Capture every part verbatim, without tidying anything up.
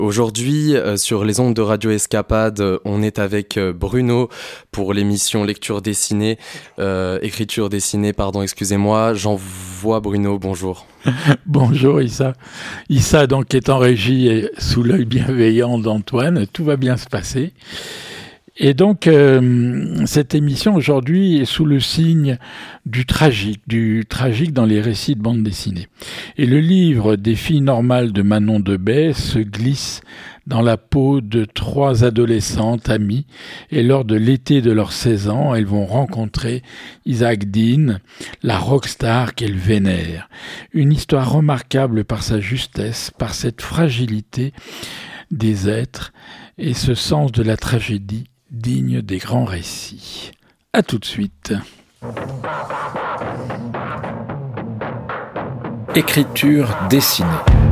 Aujourd'hui, euh, sur les ondes de Radio Escapade, euh, on est avec euh, Bruno pour l'émission Lecture dessinée, euh, écriture dessinée, pardon, excusez-moi. J'envoie Bruno, bonjour. Bonjour Issa. Issa donc est en régie et sous l'œil bienveillant d'Antoine, tout va bien se passer. Et donc, euh, cette émission aujourd'hui est sous le signe du tragique, du tragique dans les récits de bande dessinée. Et le livre des filles normales de Manon Debay se glisse dans la peau de trois adolescentes amies. Et lors de l'été de leurs seize ans, elles vont rencontrer Isaac Dean, la rockstar qu'elles vénèrent. Une histoire remarquable par sa justesse, par cette fragilité des êtres et ce sens de la tragédie digne des grands récits. À tout de suite. Écriture dessinée.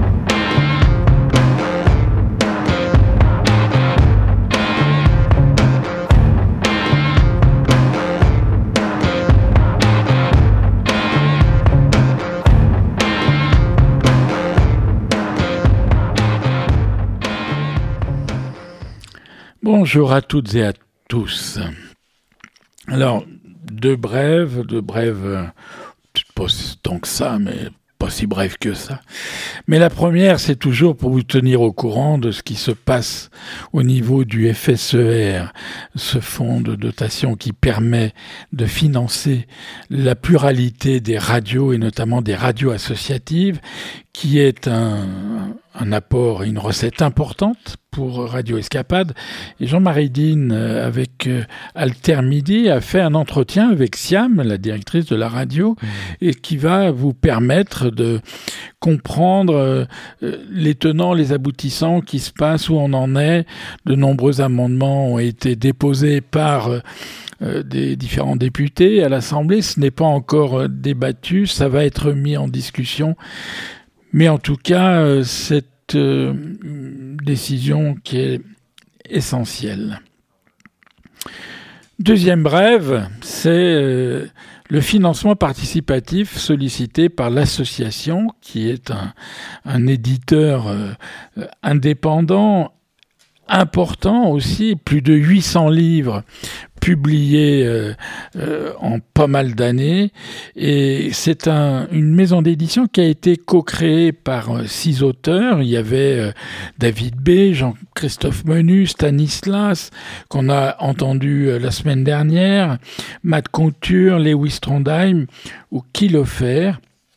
Bonjour à toutes et à tous. Alors, deux brèves, deux brèves, pas tant que ça, mais pas si brèves que ça. Mais la première, c'est toujours pour vous tenir au courant de ce qui se passe au niveau du F S E R, ce fonds de dotation qui permet de financer la pluralité des radios et notamment des radios associatives, qui est un, un apport et une recette importante pour Radio Escapade. Et Jean-Marie Dean, avec euh, Alter Midi, a fait un entretien avec Siam, la directrice de la radio, mmh. et qui va vous permettre de comprendre euh, les tenants, les aboutissants qui se passent, où on en est. De nombreux amendements ont été déposés par euh, euh, des différents députés à l'Assemblée. Ce n'est pas encore euh, débattu, ça va être mis en discussion. Mais en tout cas, euh, cette euh, décision qui est essentielle. Deuxième brève, c'est euh, le financement participatif sollicité par l'association, qui est un, un éditeur euh, indépendant, important aussi, plus de huit cents livres publiés euh, euh, en pas mal d'années, et c'est un, une maison d'édition qui a été co-créée par euh, six auteurs. Il y avait euh, David B, Jean-Christophe Menu, Stanislas, qu'on a entendu euh, la semaine dernière, Matt Couture, Lewis Trondheim ou Kilofer.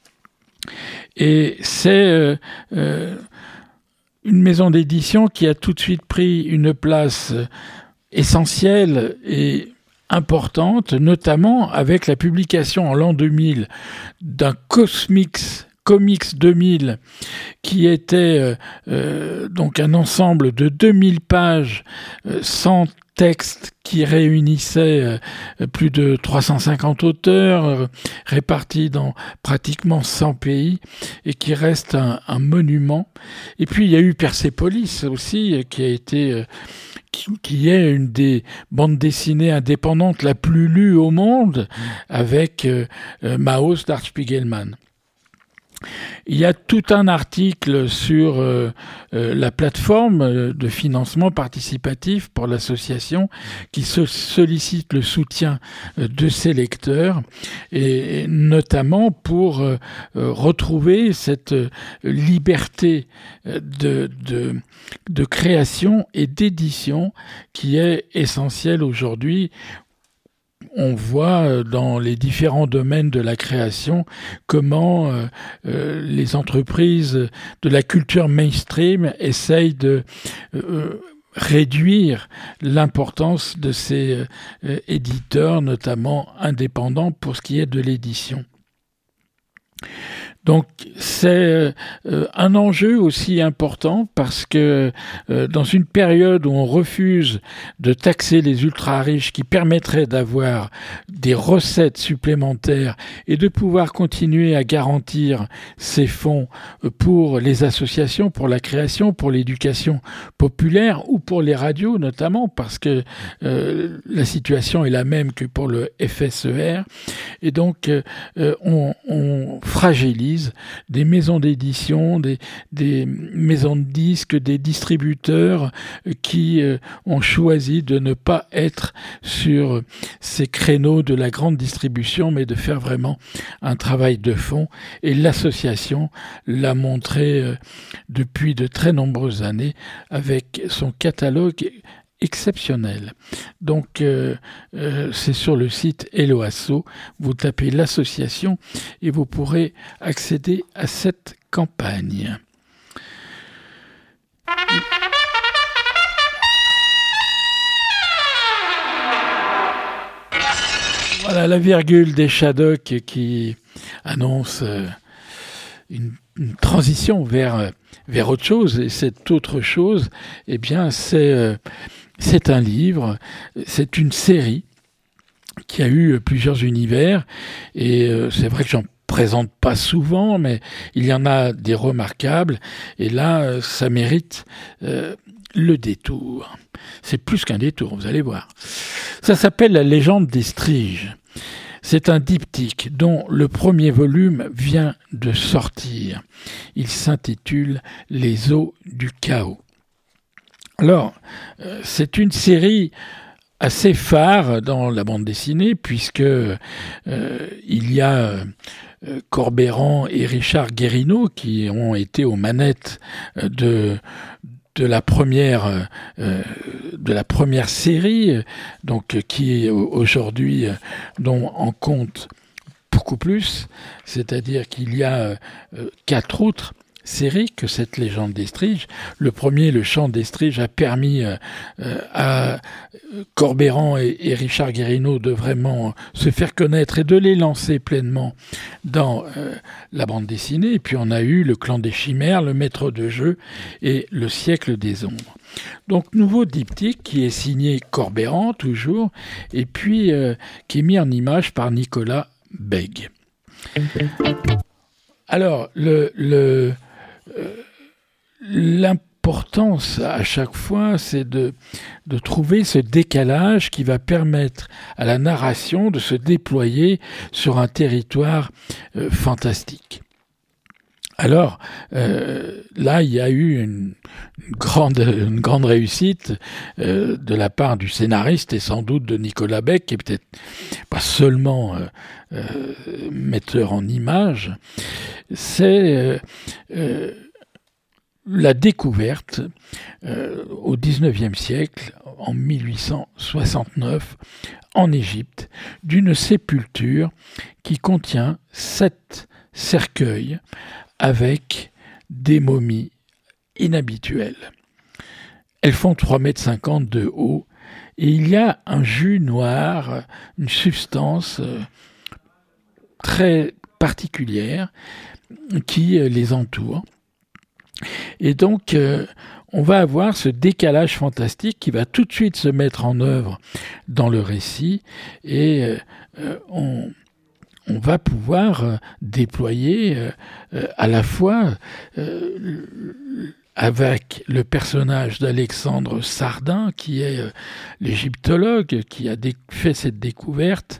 Et c'est euh, euh, une maison d'édition qui a tout de suite pris une place euh, essentielle et importante, notamment avec la publication en l'an deux mille d'un Cosmics, Comics deux mille, qui était euh, euh, donc un ensemble de deux mille pages euh, sans texte qui réunissait euh, plus de trois cent cinquante auteurs euh, répartis dans pratiquement cent pays et qui reste un, un monument. Et puis il y a eu Persepolis aussi, qui a été euh, qui, qui est une des bandes dessinées indépendantes la plus lue au monde, avec euh, euh, Maus d'Art Spiegelman. Il y a tout un article sur euh, euh, la plateforme de financement participatif pour l'association qui se sollicite le soutien euh, de ses lecteurs, et, et notamment pour euh, euh, retrouver cette euh, liberté de, de, de création et d'édition qui est essentielle aujourd'hui. On voit dans les différents domaines de la création comment euh, euh, les entreprises de la culture mainstream essayent de euh, réduire l'importance de ces euh, éditeurs, notamment indépendants, pour ce qui est de l'édition. Donc c'est euh, un enjeu aussi important parce que euh, dans une période où on refuse de taxer les ultra-riches qui permettrait d'avoir des recettes supplémentaires et de pouvoir continuer à garantir ces fonds pour les associations, pour la création, pour l'éducation populaire ou pour les radios notamment, parce que euh, la situation est la même que pour le F S E R, et donc euh, on, on fragilise entreprises, des maisons d'édition, des, des maisons de disques, des distributeurs qui euh, ont choisi de ne pas être sur ces créneaux de la grande distribution, mais de faire vraiment un travail de fond. Et l'association l'a montré euh, depuis de très nombreuses années avec son catalogue exceptionnel. Donc, euh, euh, c'est sur le site Hello Asso. Vous tapez l'association et vous pourrez accéder à cette campagne. Voilà la virgule des Shadocks qui annonce euh, une, une transition vers, vers autre chose. Et cette autre chose, eh bien, c'est... Euh, C'est un livre, c'est une série qui a eu plusieurs univers et euh, c'est vrai que j'en présente pas souvent, mais il y en a des remarquables et là, euh, ça mérite euh, le détour. C'est plus qu'un détour, vous allez voir. Ça s'appelle La légende des Striges. C'est un diptyque dont le premier volume vient de sortir. Il s'intitule Les eaux du chaos. Alors, euh, c'est une série assez phare dans la bande dessinée, puisque euh, il y a euh, Corberan et Richard Guérino qui ont été aux manettes de de la première euh, de la première série, donc qui aujourd'hui euh, dont en compte beaucoup plus, c'est-à-dire qu'il y a euh, quatre autres série que cette légende des Striges. Le premier, le chant des Striges, a permis euh, à Corberan et, et Richard Guérino de vraiment se faire connaître et de les lancer pleinement dans euh, la bande dessinée. Et puis on a eu le Clan des Chimères, le Maître de jeu et le Siècle des Ombres. Donc nouveau diptyque qui est signé Corberan toujours et puis euh, qui est mis en image par Nicolas Bègue. Alors le le Euh, l'importance à chaque fois, c'est de, de trouver ce décalage qui va permettre à la narration de se déployer sur un territoire euh, fantastique. Alors, euh, là, il y a eu une, une, grande, une grande réussite euh, de la part du scénariste et sans doute de Nicolas Bègue, qui est peut-être pas seulement euh, euh, metteur en images, c'est euh, euh, la découverte euh, au dix-neuvième siècle, en mille huit cent soixante-neuf, en Égypte, d'une sépulture qui contient sept cercueils avec des momies inhabituelles. Elles font trois mètres cinquante de haut et il y a un jus noir, une substance très particulière qui les entoure. Et donc, euh, on va avoir ce décalage fantastique qui va tout de suite se mettre en œuvre dans le récit et euh, on... on va pouvoir euh, déployer euh, euh, à la fois euh, avec le personnage d'Alexandre Sardin, qui est euh, l'égyptologue, qui a dé- fait cette découverte,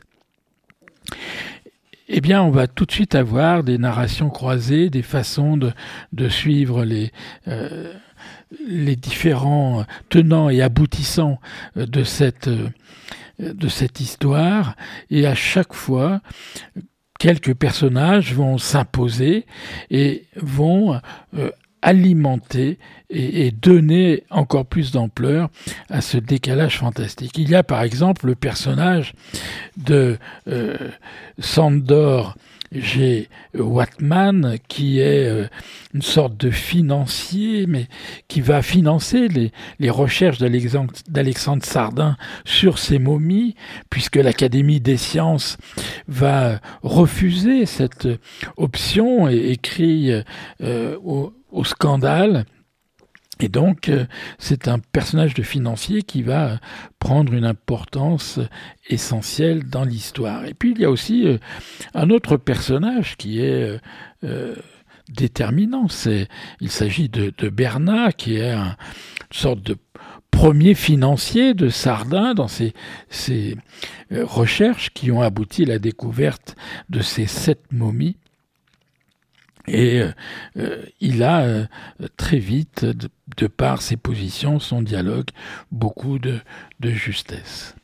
eh bien, on va tout de suite avoir des narrations croisées, des façons de, de suivre les... Euh, les différents tenants et aboutissants de cette... Euh, de cette histoire, et à chaque fois, quelques personnages vont s'imposer et vont euh, alimenter et, et donner encore plus d'ampleur à ce décalage fantastique. Il y a par exemple le personnage de euh, Sandor G. Watman, qui est euh, une sorte de financier, mais qui va financer les, les recherches d'Alexandre, d'Alexandre Sardin sur ces momies, puisque l'Académie des sciences va refuser cette option et écrit euh, au, au scandale. Et donc, euh, c'est un personnage de financier qui va prendre une importance essentielle dans l'histoire. Et puis, il y a aussi euh, un autre personnage qui est euh, euh, déterminant. C'est, il s'agit de, de Bernat, qui est un, une sorte de premier financier de Sardin dans ses, ses euh, recherches qui ont abouti à la découverte de ces sept momies. Et euh, euh, il a euh, très vite, de, de par ses positions, son dialogue, beaucoup de, de justesse.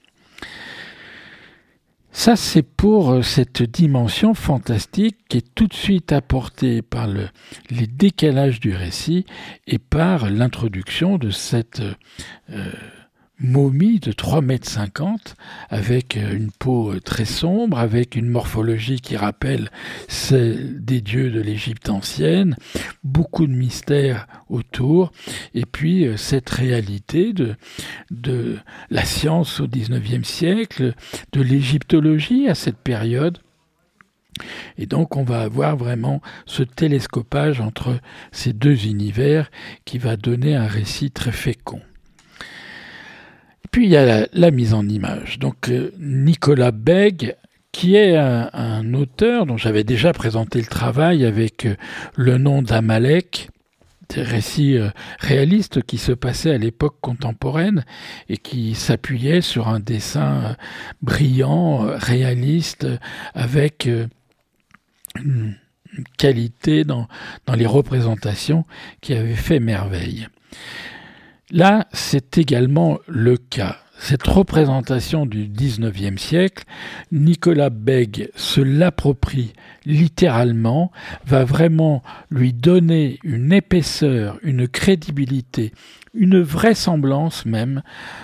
Ça, c'est pour cette dimension fantastique qui est tout de suite apportée par le, les décalages du récit et par l'introduction de cette euh, momie de trois mètres cinquante avec une peau très sombre, avec une morphologie qui rappelle celle des dieux de l'Égypte ancienne, beaucoup de mystères autour, et puis cette réalité de, de la science au dix-neuvième siècle, de l'égyptologie à cette période. Et donc on va avoir vraiment ce télescopage entre ces deux univers qui va donner un récit très fécond. Puis il y a la, la mise en image. Donc euh, Nicolas Bègue, qui est un, un auteur dont j'avais déjà présenté le travail avec euh, Le nom d'Amalek, des récits euh, réalistes qui se passaient à l'époque contemporaine et qui s'appuyaient sur un dessin euh, brillant, euh, réaliste, euh, avec euh, une, une qualité dans, dans les représentations qui avait fait merveille. Là, c'est également le cas. Cette représentation du dix-neuvième siècle, Nicolas Bègue se l'approprie littéralement, va vraiment lui donner une épaisseur, une crédibilité, une vraisemblance même,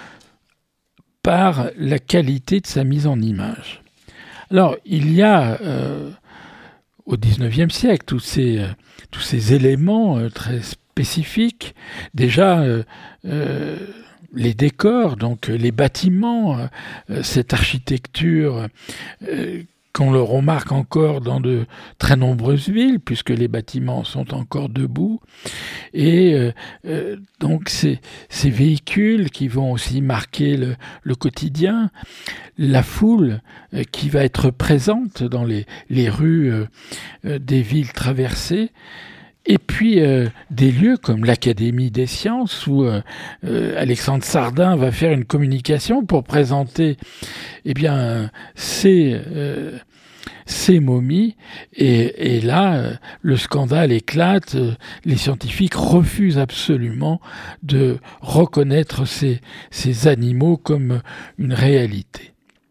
par la qualité de sa mise en image. Alors, il y a euh, au dix-neuvième siècle tous ces, euh, tous ces éléments euh, très spécifiques. Déjà, euh, euh, les décors, donc les bâtiments, euh, cette architecture euh, qu'on le remarque encore dans de très nombreuses villes, puisque les bâtiments sont encore debout. Et euh, euh, donc ces, ces véhicules qui vont aussi marquer le, le quotidien, la foule euh, qui va être présente dans les, les rues euh, euh, des villes traversées, et puis euh, des lieux comme l'Académie des sciences où euh, euh, Alexandre Sardin va faire une communication pour présenter eh bien ces euh, ces momies et, et là euh, le scandale éclate, euh, les scientifiques refusent absolument de reconnaître ces ces animaux comme une réalité.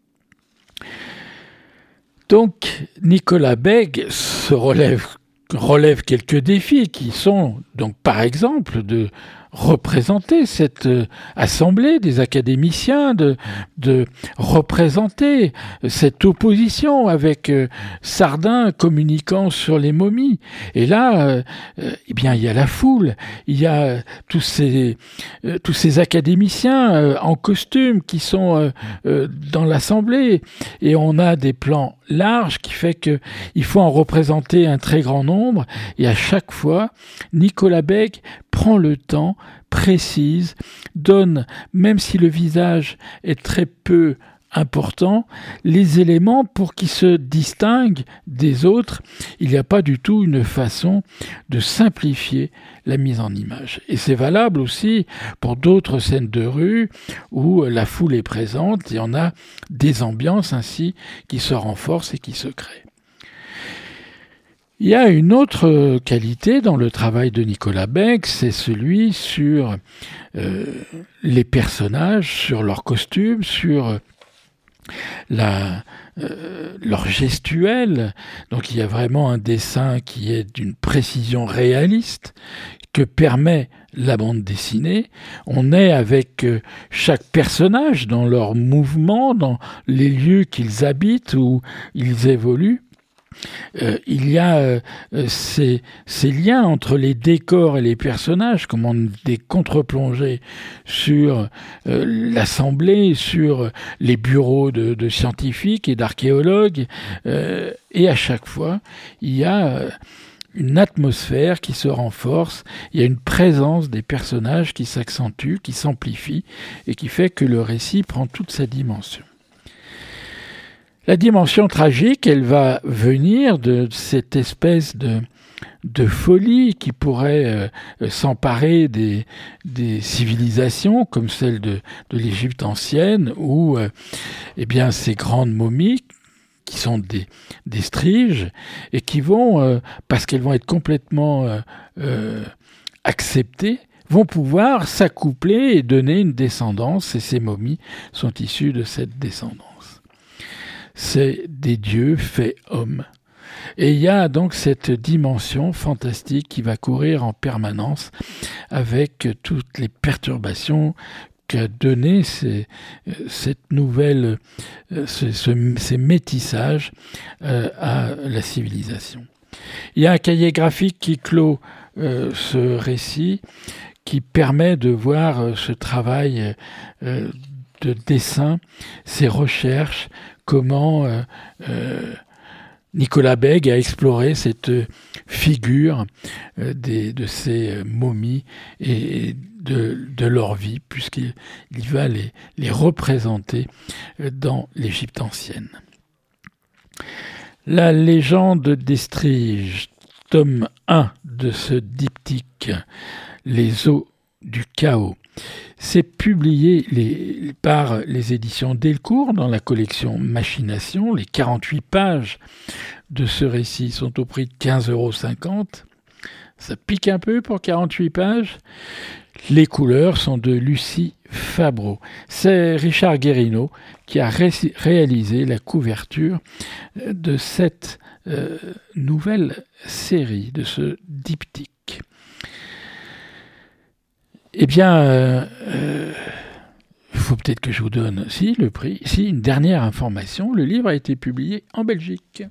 Donc Nicolas Bègue se relève relève quelques défis qui sont donc par exemple de représenter cette euh, assemblée des académiciens, de, de représenter cette opposition avec euh, Sardin communiquant sur les momies. Et là, euh, euh, eh bien, il y a la foule, il y a tous ces, euh, tous ces académiciens euh, en costume qui sont euh, euh, dans l'assemblée, et on a des plans larges qui fait que il faut en représenter un très grand nombre, et à chaque fois, Nicolas Bègue prend le temps, précise, donne, même si le visage est très peu important, les éléments pour qu'ils se distinguent des autres. Il n'y a pas du tout une façon de simplifier la mise en image. Et c'est valable aussi pour d'autres scènes de rue où la foule est présente et on a des ambiances ainsi qui se renforcent et qui se créent. Il y a une autre qualité dans le travail de Nicolas Bègue, c'est celui sur euh, les personnages, sur leurs costumes, sur la, euh, leur gestuelle. Donc il y a vraiment un dessin qui est d'une précision réaliste que permet la bande dessinée. On est avec euh, chaque personnage dans leurs mouvements, dans les lieux qu'ils habitent ou ils évoluent. Euh, il y a euh, ces, ces liens entre les décors et les personnages, comme on des contre-plongées sur euh, l'assemblée, sur les bureaux de, de scientifiques et d'archéologues, euh, et à chaque fois, il y a euh, une atmosphère qui se renforce, il y a une présence des personnages qui s'accentue, qui s'amplifie, et qui fait que le récit prend toute sa dimension. La dimension tragique, elle va venir de cette espèce de, de folie qui pourrait euh, s'emparer des, des civilisations comme celle de, de l'Égypte ancienne, où euh, eh bien, ces grandes momies qui sont des, des striges et qui vont, euh, parce qu'elles vont être complètement euh, euh, acceptées, vont pouvoir s'accoupler et donner une descendance, et ces momies sont issues de cette descendance. C'est des dieux faits hommes. Et il y a donc cette dimension fantastique qui va courir en permanence avec toutes les perturbations qu'a donné ces, cette nouvelle, ce, ce, ces métissages euh, à la civilisation. Il y a un cahier graphique qui clôt euh, ce récit, qui permet de voir euh, ce travail euh, de dessin, ces recherches, comment euh, euh, Nicolas Bègue a exploré cette figure euh, des, de ces momies et de, de leur vie, puisqu'il il va les, les représenter dans l'Égypte ancienne. La légende des Striges, tome un de ce diptyque, Les eaux du chaos. C'est publié les, par les éditions Delcourt dans la collection Machination. Les quarante-huit pages de ce récit sont au prix de quinze euros cinquante. Ça pique un peu pour quarante-huit pages. Les couleurs sont de Lucie Fabreau. C'est Richard Guérino qui a ré- réalisé la couverture de cette euh, nouvelle série, de ce diptyque. Eh bien, euh, euh, il faut peut-être que je vous donne si, le prix. Si, une dernière information, le livre a été publié en Belgique.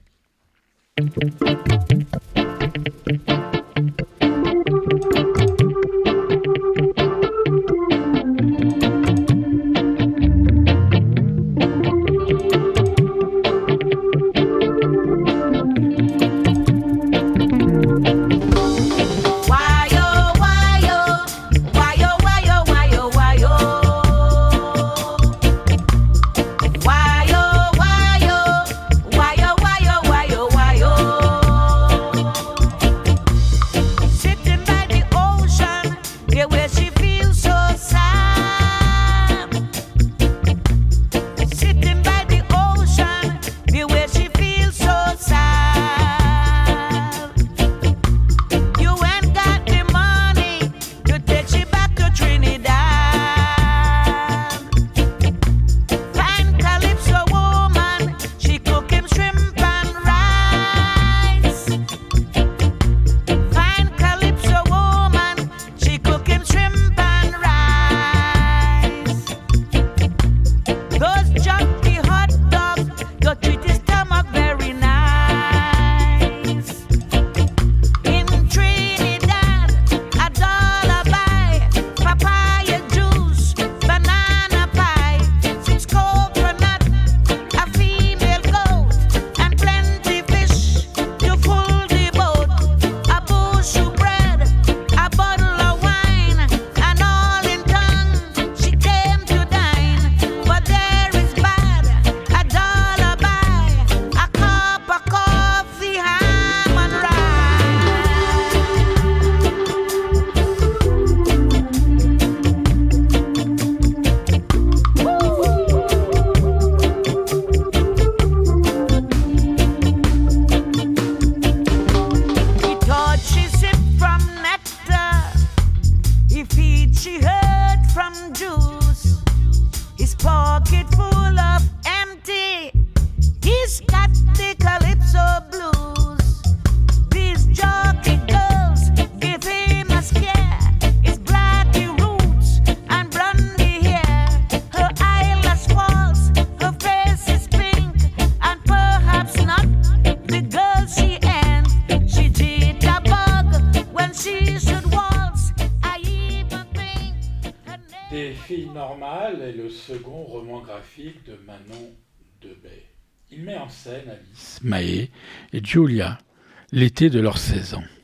De Manon Debay. Il met en scène Alice, Mahé et Julia, l'été de leurs seize ans.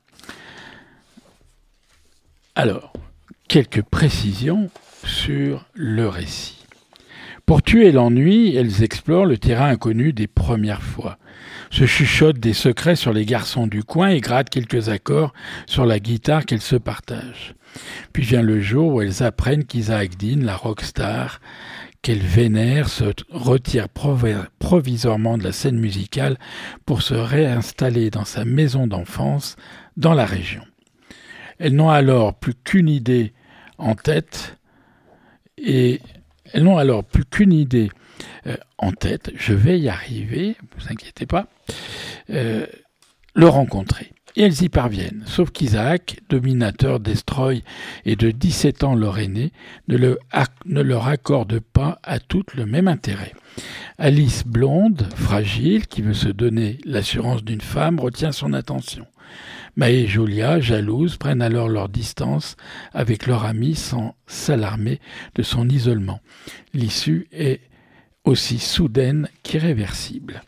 Alors, quelques précisions sur le récit. Pour tuer l'ennui, elles explorent le terrain inconnu des premières fois, se chuchotent des secrets sur les garçons du coin et grattent quelques accords sur la guitare qu'elles se partagent. Puis vient le jour où elles apprennent qu'Isaac Dean, la rockstar, qu'elle vénère, se retire provisoirement de la scène musicale pour se réinstaller dans sa maison d'enfance dans la région. Elles n'ont alors plus qu'une idée en tête et elles n'ont alors plus qu'une idée euh, en tête. Je vais y arriver, ne vous inquiétez pas. Euh, le rencontrer. Et elles y parviennent, sauf qu'Isaac, dominateur d'Estroy et de dix-sept ans leur aîné, ne, le, ne leur accorde pas à toutes le même intérêt. Alice, blonde, fragile, qui veut se donner l'assurance d'une femme, retient son attention. Maë et Julia, jalouses, prennent alors leur distance avec leur ami sans s'alarmer de son isolement. L'issue est aussi soudaine qu'irréversible.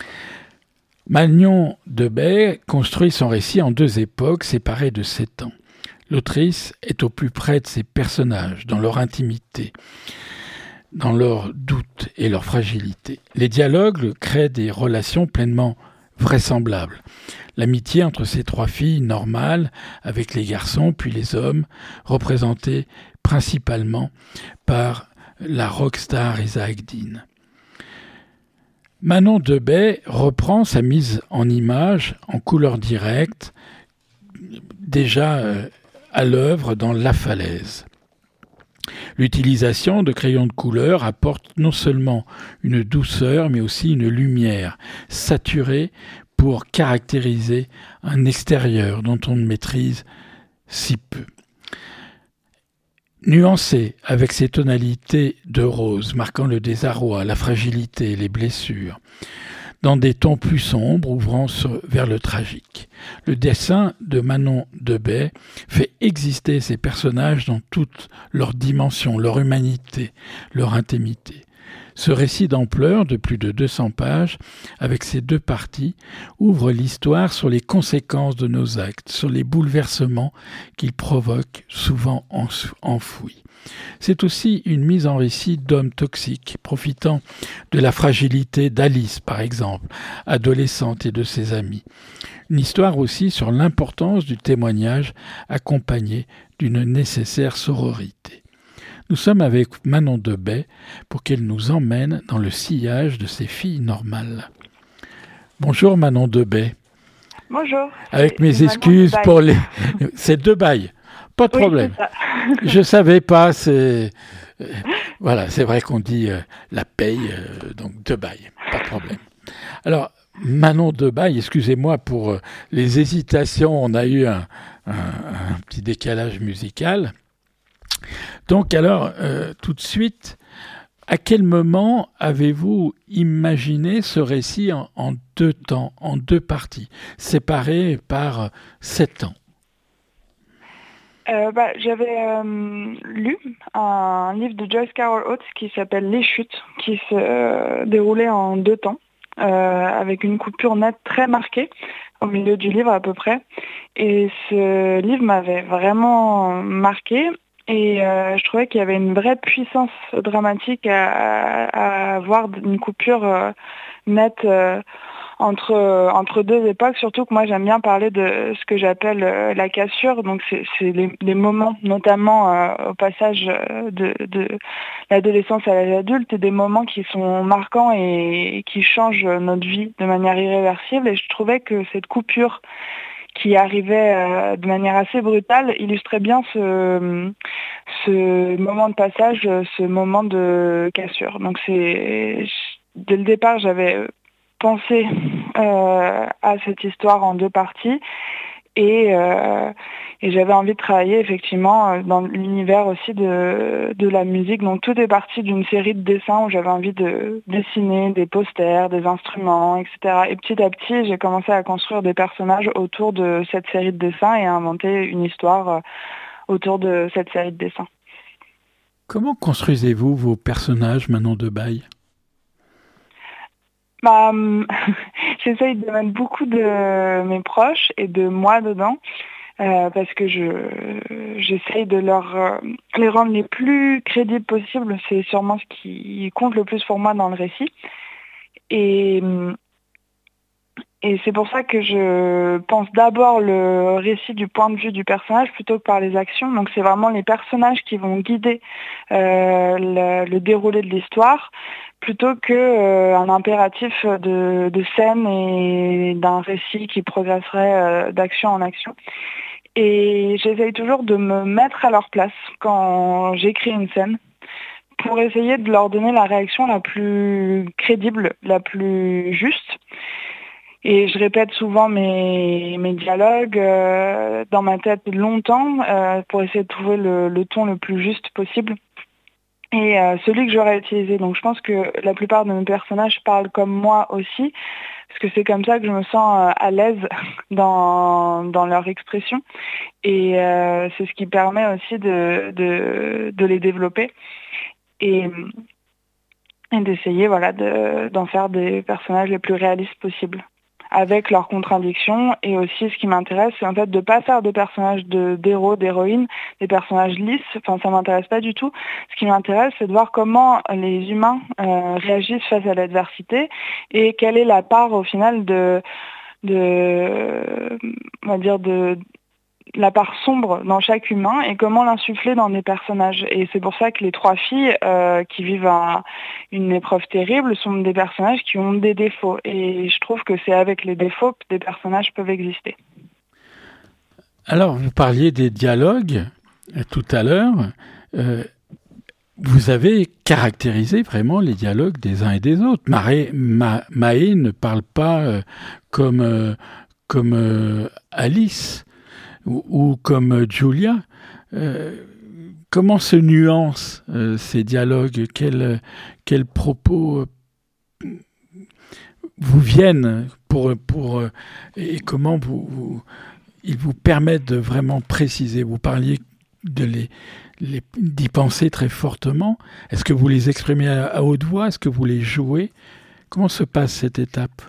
Magnon de Bay construit son récit en deux époques séparées de sept ans. L'autrice est au plus près de ses personnages, dans leur intimité, dans leurs doutes et leur fragilité. Les dialogues créent des relations pleinement vraisemblables. L'amitié entre ces trois filles normales, avec les garçons puis les hommes, représentée principalement par la rockstar Isaac Dean. Manon de Bay reprend sa mise en image en couleur directe, déjà euh, à l'œuvre dans La Falaise. L'utilisation de crayons de couleur apporte non seulement une douceur, mais aussi une lumière saturée pour caractériser un extérieur dont on ne maîtrise si peu. Nuancé avec ses tonalités de rose, marquant le désarroi, la fragilité, les blessures, dans des tons plus sombres, ouvrant sur, vers le tragique. Le dessin de Manon de Bay fait exister ces personnages dans toutes leurs dimensions, leur humanité, leur intimité. Ce récit d'ampleur de plus de deux cents pages, avec ses deux parties, ouvre l'histoire sur les conséquences de nos actes, sur les bouleversements qu'ils provoquent, souvent enfouis. C'est aussi une mise en récit d'hommes toxiques, profitant de la fragilité d'Alice, par exemple, adolescente et de ses amis. Une histoire aussi sur l'importance du témoignage accompagné d'une nécessaire sororité. Nous sommes avec Manon de Bay pour qu'elle nous emmène dans le sillage de ces filles normales. Bonjour Manon de Bay. Bonjour. Avec mes excuses pour les... C'est de Bay. Pas de oui, problème. Je savais pas, c'est... Voilà, c'est vrai qu'on dit euh, la paye, euh, donc de Bay. Pas de problème. Alors, Manon de Bay, excusez-moi pour euh, les hésitations, on a eu un, un, un petit décalage musical. Donc alors, euh, tout de suite, à quel moment avez-vous imaginé ce récit en, en deux temps, en deux parties, séparées par euh, sept ans? euh, bah, J'avais euh, lu un livre de Joyce Carol Oates qui s'appelle Les Chutes, qui se euh, déroulait en deux temps, euh, avec une coupure nette très marquée, au milieu du livre à peu près. Et ce livre m'avait vraiment marqué. Et euh, je trouvais qu'il y avait une vraie puissance dramatique à, à avoir une coupure euh, nette euh, entre, euh, entre deux époques. Surtout que moi j'aime bien parler de ce que j'appelle euh, la cassure. Donc c'est, c'est les, les moments, notamment euh, au passage de, de l'adolescence à l'âge adulte, des moments qui sont marquants et, et qui changent notre vie de manière irréversible. Et je trouvais que cette coupure qui arrivait euh, de manière assez brutale, illustrait bien ce, ce moment de passage, ce moment de cassure. Donc c'est dès le départ, j'avais pensé euh, à cette histoire en deux parties et, euh, et j'avais envie de travailler effectivement dans l'univers aussi de, de la musique. Donc tout est parti d'une série de dessins où j'avais envie de dessiner des posters, des instruments, et cetera. Et petit à petit, j'ai commencé à construire des personnages autour de cette série de dessins et à inventer une histoire autour de cette série de dessins. Comment construisez-vous vos personnages, Manon de Bay ? Bah, j'essaye de mettre beaucoup de mes proches et de moi dedans. Euh, parce que je j'essaye de leur euh, les rendre les plus crédibles possible. C'est sûrement ce qui compte le plus pour moi dans le récit. Et, Et c'est pour ça que je pense d'abord le récit du point de vue du personnage plutôt que par les actions. Donc c'est vraiment les personnages qui vont guider euh, le, le déroulé de l'histoire plutôt que euh, un impératif de, de scène et d'un récit qui progresserait euh, d'action en action. Et j'essaye toujours de me mettre à leur place quand j'écris une scène pour essayer de leur donner la réaction la plus crédible, la plus juste. Et je répète souvent mes, mes dialogues euh, dans ma tête longtemps euh, pour essayer de trouver le, le ton le plus juste possible. Et euh, celui que j'aurais utilisé. Donc je pense que la plupart de mes personnages parlent comme moi aussi, parce que c'est comme ça que je me sens euh, à l'aise dans, dans leur expression. Et euh, c'est ce qui permet aussi de, de, de les développer. Et, et d'essayer voilà, de, d'en faire des personnages les plus réalistes possibles, avec leurs contradictions. Et aussi, ce qui m'intéresse, c'est en fait de pas faire des personnages de, d'héros, d'héroïnes, des personnages lisses. Enfin, ça m'intéresse pas du tout. Ce qui m'intéresse, c'est de voir comment les humains euh, réagissent face à l'adversité et quelle est la part, au final, de, de on va dire, de la part sombre dans chaque humain et comment l'insuffler dans des personnages. Et c'est pour ça que les trois filles euh, qui vivent un, une épreuve terrible sont des personnages qui ont des défauts. Et je trouve que c'est avec les défauts que des personnages peuvent exister. Alors, vous parliez des dialogues euh, tout à l'heure. Euh, vous avez caractérisé vraiment les dialogues des uns et des autres. Maë, Ma, Maë ne parle pas euh, comme, euh, comme euh, Alice ou, ou comme Julia. Euh, comment se nuancent euh, ces dialogues? Quels quels propos euh, vous viennent pour pour euh, et comment vous, vous ils vous permettent de vraiment préciser? Vous parliez de les, les d'y penser très fortement. Est-ce que vous les exprimez à, à haute voix? Est-ce que vous les jouez? Comment se passe cette étape?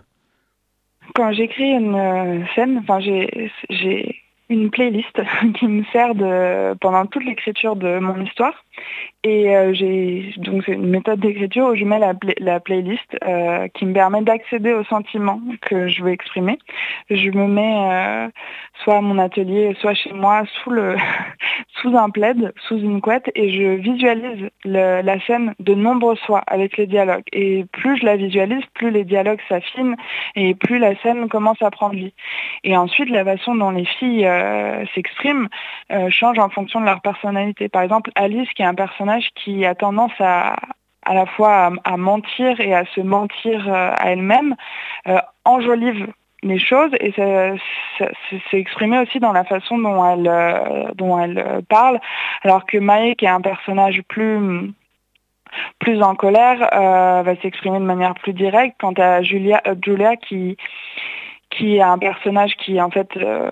Quand j'écris une euh, scène, enfin j'ai j'ai une playlist qui me sert de, pendant toute l'écriture de mon histoire. Et euh, j'ai donc c'est une méthode d'écriture où je mets la, pla- la playlist euh, qui me permet d'accéder aux sentiments que je veux exprimer. Je me mets euh, soit à mon atelier, soit chez moi, sous le sous un plaid, sous une couette, et je visualise le, la scène de nombreuses fois avec les dialogues. Et plus je la visualise, plus les dialogues s'affinent et plus la scène commence à prendre vie. Et ensuite, la façon dont les filles euh, s'expriment euh, change en fonction de leur personnalité. Par exemple, Alice, qui est un personnage qui a tendance à à la fois à, à mentir et à se mentir euh, à elle-même, euh, enjolive les choses et ça, ça, c'est exprimé aussi dans la façon dont elle, euh, dont elle euh, parle, alors que Maë, qui est un personnage plus plus en colère, euh, va s'exprimer de manière plus directe. Quant à Julia, euh, Julia qui qui est un personnage qui en fait euh,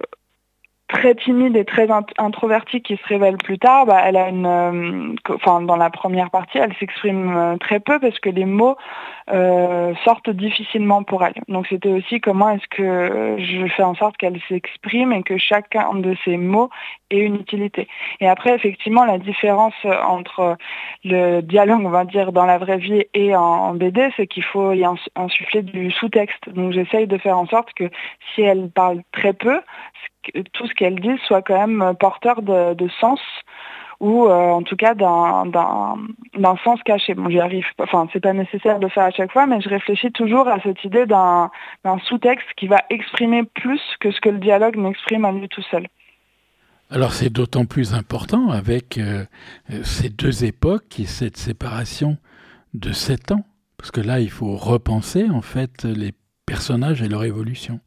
très timide et très int- introvertie qui se révèle plus tard, bah, elle a une, euh, enfin dans la première partie, elle s'exprime euh, très peu parce que les mots euh, sortent difficilement pour elle. Donc c'était aussi comment est-ce que je fais en sorte qu'elle s'exprime et que chacun de ces mots ait une utilité. Et après effectivement la différence entre le dialogue, on va dire dans la vraie vie et en, en B D, c'est qu'il faut y ins- insuffler du sous-texte. Donc j'essaye de faire en sorte que si elle parle très peu, tout ce qu'elle dit soit quand même porteur de, de sens ou euh, en tout cas d'un, d'un, d'un sens caché. Bon, j'y arrive pas, enfin c'est pas nécessaire de le faire à chaque fois, mais je réfléchis toujours à cette idée d'un, d'un sous-texte qui va exprimer plus que ce que le dialogue n'exprime à lui tout seul. Alors c'est d'autant plus important avec euh, ces deux époques et cette séparation de sept ans, parce que là il faut repenser en fait les personnages et leur évolution.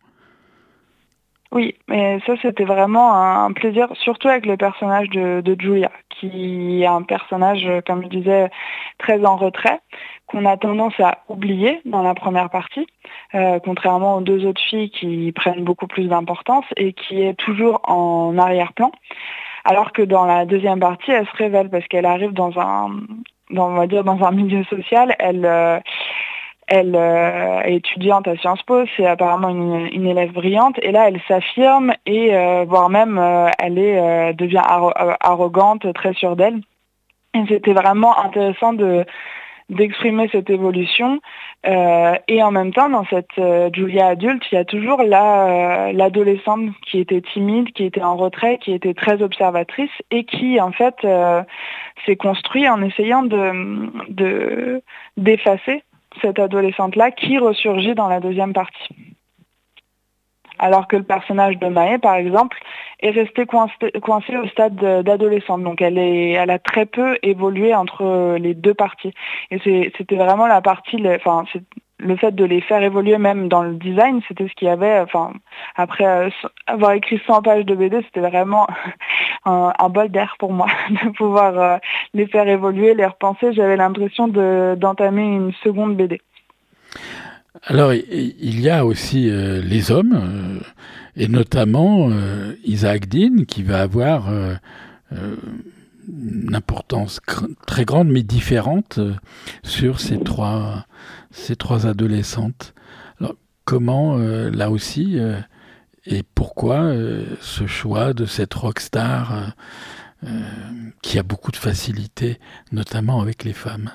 Oui, mais ça c'était vraiment un plaisir, surtout avec le personnage de, de Julia, qui est un personnage, comme je disais, très en retrait, qu'on a tendance à oublier dans la première partie, euh, contrairement aux deux autres filles qui prennent beaucoup plus d'importance et qui est toujours en arrière-plan, alors que dans la deuxième partie, elle se révèle parce qu'elle arrive dans un, dans, on va dire, dans un milieu social, elle... Euh, Elle euh, est étudiante à Sciences Po, c'est apparemment une, une élève brillante, et là elle s'affirme et euh, voire même euh, elle est, euh, devient arro- arrogante, très sûre d'elle. Et c'était vraiment intéressant de, d'exprimer cette évolution. Euh, et en même temps, dans cette euh, Julia adulte, il y a toujours la, euh, l'adolescente qui était timide, qui était en retrait, qui était très observatrice et qui, en fait, euh, s'est construit en essayant de, de, d'effacer cette adolescente-là qui ressurgit dans la deuxième partie. Alors que le personnage de Mae, par exemple, est resté coincé, coincé au stade d'adolescente. Donc elle, est, elle a très peu évolué entre les deux parties. Et c'est, c'était vraiment la partie, enfin, c'est, le fait de les faire évoluer même dans le design, c'était ce qu'il y avait, enfin, après euh, avoir écrit cent pages de B D, c'était vraiment un, un bol d'air pour moi de pouvoir euh, les faire évoluer, les repenser. J'avais l'impression de, d'entamer une seconde B D. Alors, il y a aussi euh, les hommes, euh, et notamment euh, Isaac Dean, qui va avoir euh, euh, une importance cr- très grande, mais différente, euh, sur ces trois, ces trois adolescentes. Alors, comment, euh, là aussi, euh, et pourquoi euh, ce choix de cette rockstar euh, euh, qui a beaucoup de facilité, notamment avec les femmes?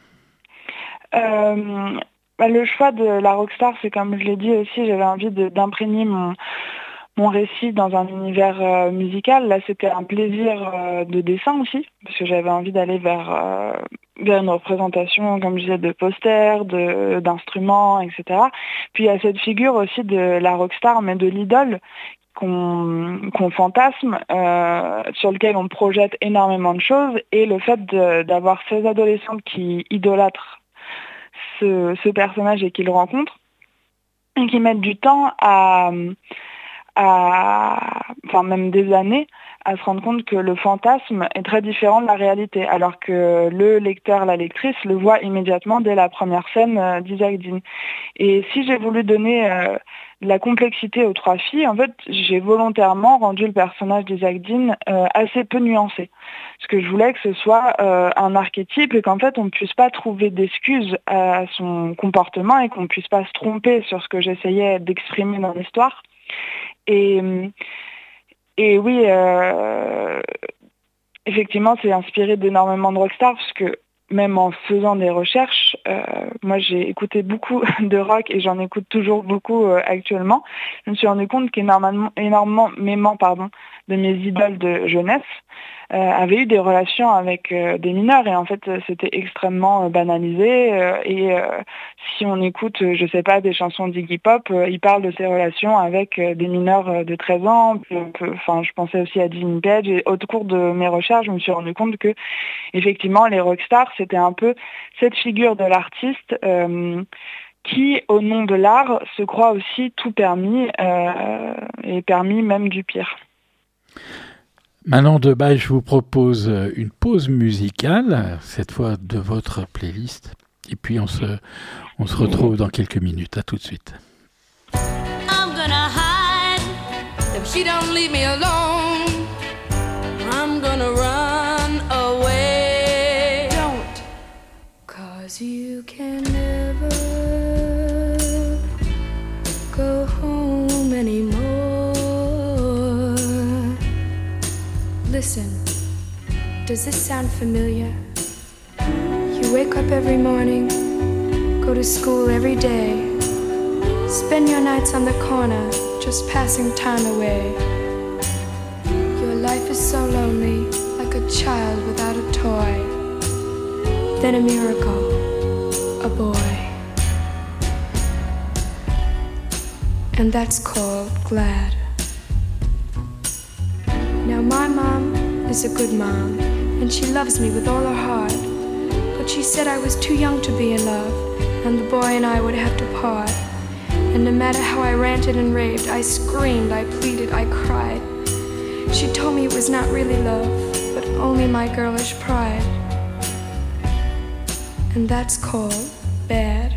euh... Bah, le choix de la rockstar, c'est comme je l'ai dit aussi, j'avais envie de, d'imprégner mon, mon récit dans un univers euh, musical. Là, c'était un plaisir euh, de dessin aussi, parce que j'avais envie d'aller vers, euh, vers une représentation, comme je disais, de posters, de, d'instruments, et cetera. Puis il y a cette figure aussi de la rockstar, mais de l'idole, qu'on, qu'on fantasme, euh, sur lequel on projette énormément de choses, et le fait de, d'avoir ces adolescentes qui idolâtrent Ce, ce personnage et qu'ils rencontrent et qui mettent du temps à, à, enfin même des années, à se rendre compte que le fantasme est très différent de la réalité, alors que le lecteur, la lectrice le voit immédiatement dès la première scène euh, d'Isaac Dean. Et si j'ai voulu donner euh, de la complexité aux trois filles, en fait, j'ai volontairement rendu le personnage d'Isaac Dean euh, assez peu nuancé. Parce que je voulais que ce soit euh, un archétype et qu'en fait, on ne puisse pas trouver d'excuses à son comportement et qu'on ne puisse pas se tromper sur ce que j'essayais d'exprimer dans l'histoire. Et, et oui, euh, effectivement, c'est inspiré d'énormément de rockstars, parce que même en faisant des recherches, euh, moi j'ai écouté beaucoup de rock et j'en écoute toujours beaucoup euh, actuellement. Je me suis rendu compte qu'énormément énormément, pardon, de mes idoles de jeunesse euh, avaient eu des relations avec euh, des mineurs, et en fait c'était extrêmement euh, banalisé euh, et euh, si on écoute, je sais pas, des chansons d'Iggy Pop, euh, ils parlent de ces relations avec euh, des mineurs euh, de treize ans. Enfin, je pensais aussi à Jimmy Page, et au cours de mes recherches, je me suis rendu compte que effectivement les rockstars, c'était un peu cette figure de l'artiste euh, qui, au nom de l'art, se croit aussi tout permis, euh, et permis même du pire. Manon Debaille, je vous propose une pause musicale, cette fois de votre playlist, et puis on se, on se retrouve dans quelques minutes. À tout de suite. I'm gonna hide if she don't leave me alone. I'm gonna run away. Don't, 'cause you can never go home anymore. Listen, does this sound familiar? You wake up every morning, go to school every day, spend your nights on the corner, just passing time away. Your life is so lonely, like a child without a toy. Then a miracle, a boy. And that's called glad. Now my mom is a good mom, and she loves me with all her heart. But she said I was too young to be in love, and the boy and I would have to part. And no matter how I ranted and raved, I screamed, I pleaded, I cried. She told me it was not really love, but only my girlish pride. And that's called bad.